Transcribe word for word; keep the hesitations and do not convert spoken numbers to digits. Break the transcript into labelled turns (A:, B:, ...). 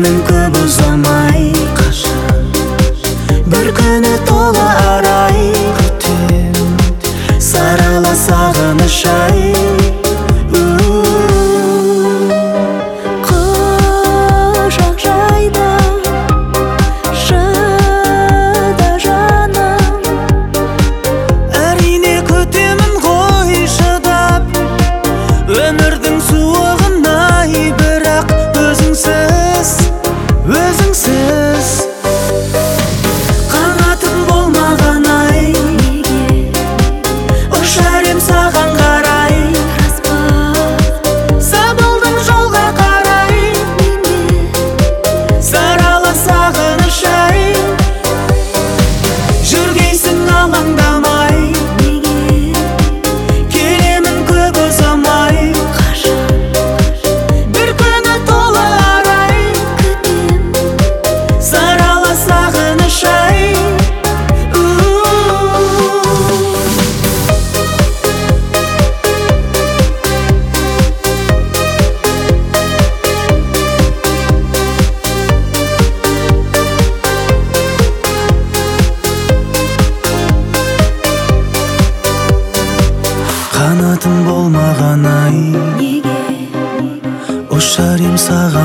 A: келемін көп ұзамай. Бір күні тола арай күтем, сарала сағыныш ай. Құшақ жайда шыда жаным, әрине күтемін ғой шыдап, өмірдің суығын ай. Бірақ өзіңсіз, өзіңсіз қанатым болмаған ай. Ұшар ем саған қарай, сабылдым жолға қарай. Сарала сағыныш ай. Жүргейсің алаңдамай, келемін көп ұзамай. Бір күні тола арай күтем, сарала сағыныш ай. Қанатым болмаған ай, ұшар ем саған